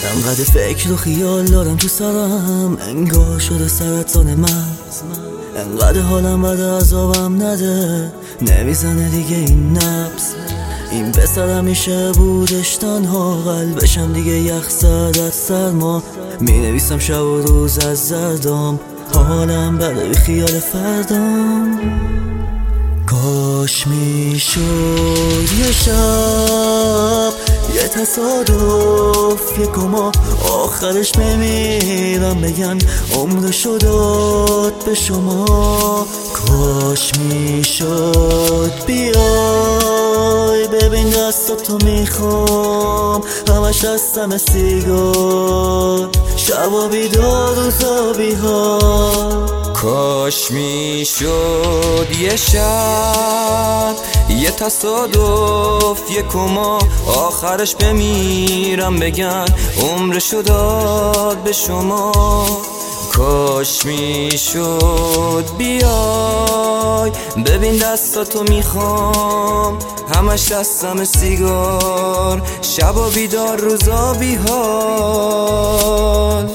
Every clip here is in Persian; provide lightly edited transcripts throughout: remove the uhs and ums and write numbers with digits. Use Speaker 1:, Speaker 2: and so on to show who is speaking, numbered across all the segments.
Speaker 1: انقدر فکر و خیال دارم تو سرم، انگار شده سرطان مغز. انقدر حالم بده عذابم نده، نمیزنه دیگه این نبض. این پسر همیشه بودش تنها، قلبشم دیگه یخ زد از سرما. مینویسم شب و روز از زردام، حالم بده بی خیال فردام. کاش میشد یه شب، یه تصادف، یه گما، آخرش بمیرم بگن عمرشو داد به شما. کاش میشد بیای ببین دستاتو میخوام، همش دستم سیگار، شبا بیدار روزا بیهار.
Speaker 2: کاش میشد یه شب، یه تصادف، یه کما، آخرش بمیرم بگن عمرشو داد به شما. کاش میشد بیای ببین دستاتو میخوام، همش دستم سیگار، شبا بیدار روزا بیحال.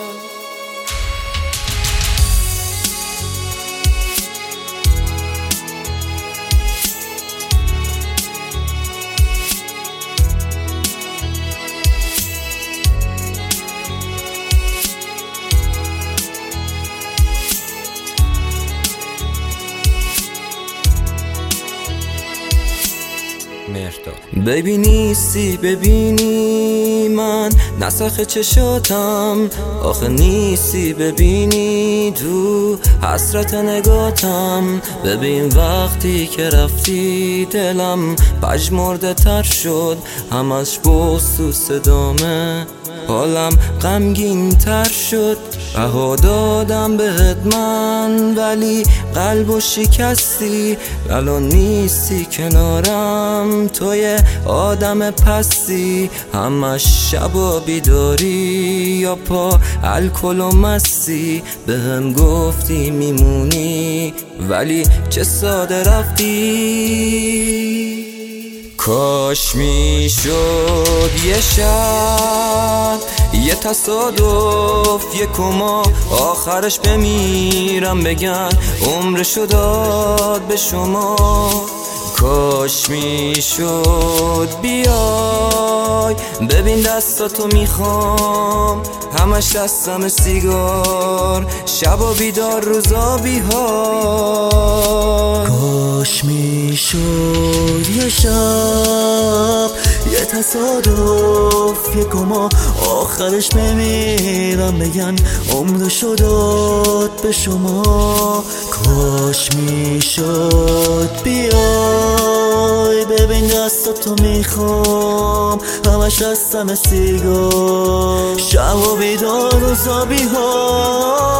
Speaker 2: ببینیستی ببینی من نسخ چشاتم، آخه نیستی ببینی تو حسرت نگاتم. ببین وقتی که رفتی دلم پژمرده تر شد، همش بغض تو صدامه، حالم غمگین تر شد. بها دادم بهت من ولی قلبو شکستی، الان نیستی کنارم، توی آدم پستی. همش شبا بیداری یا پا الکل و مستی، بهم گفتی میمونی ولی چه ساده رفتی. کاش میشد یه شب، یه تصادف، یه کما، آخرش بمیرم بگن عمرشو داد به شما. کاش میشد بیای ببین دستاتو میخوام، همش دستم سیگار، شبا بیدار روزا بیحال.
Speaker 1: کاش میشد یه شب، یه تصادف، یه گما، آخرش بمیرم بگن عمرشو داد به شما. کاش میشد بیای ببین دستاتو میخوام، همش دستم سیگار، شب و بیدار روزا بیحال.